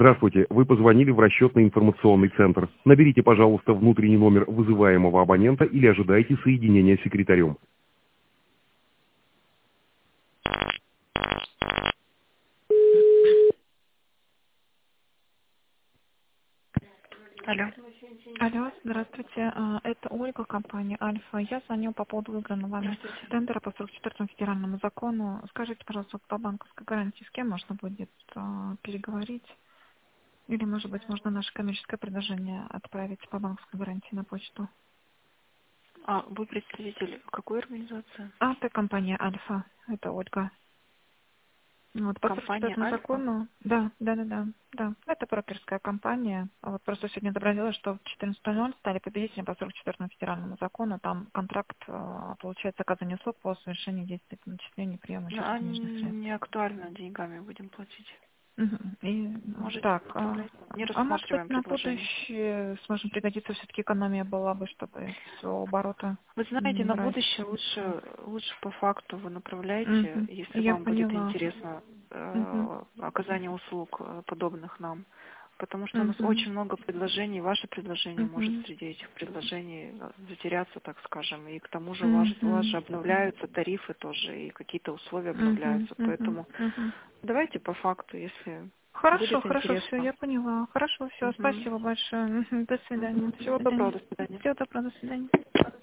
Здравствуйте, вы позвонили в расчетный информационный центр. Наберите, пожалуйста, внутренний номер вызываемого абонента или ожидайте соединения с секретарем. Алло. Алло, здравствуйте. Это Ольга, компания Альфа. Я звоню по поводу выигранного вами Здравствуйте. тендера по 44-му федеральному закону. Скажите, пожалуйста, по банковской гарантии с кем можно будет переговорить? Или, может быть, можно наше коммерческое предложение отправить по банковской гарантии на почту? А вы представитель какой организации? Это компания Альфа. Это Ольга. Вот, по Компания 44-му Альфа? закону, да. Это брокерская компания. А вот просто сегодня отобразилось, что в 14:00 стали победителем по 44-му федеральному закону. Там контракт, получается, оказание услуг по совершению действий по начислению приема Ну, счета а денежных средств. не актуально, деньгами будем платить. Мгм. И Можете так, отправлять. Не может быть, рассматриваем на предложение. будущее сможем пригодиться, все-таки экономия была бы, чтобы своего оборота Вы не знаете, на брать. будущее лучше по факту вы направляете, Мгм. если Я вам будет поняла. интересно Мгм. оказание услуг подобных нам. Потому что у нас Мгм. очень много предложений, ваше предложение может Мгм. среди этих предложений затеряться, так скажем. И к тому же у вас же Мгм. обновляются тарифы тоже, и какие-то условия Мгм. обновляются. Мгм. Поэтому Мгм. давайте по факту, если Хорошо, будет хорошо, все, интересно. я поняла. Хорошо, все, Мгм. спасибо большое. Мгм. До свидания. Мгм. До Всего доброго, свидания. до свидания. Всего доброго, до свидания.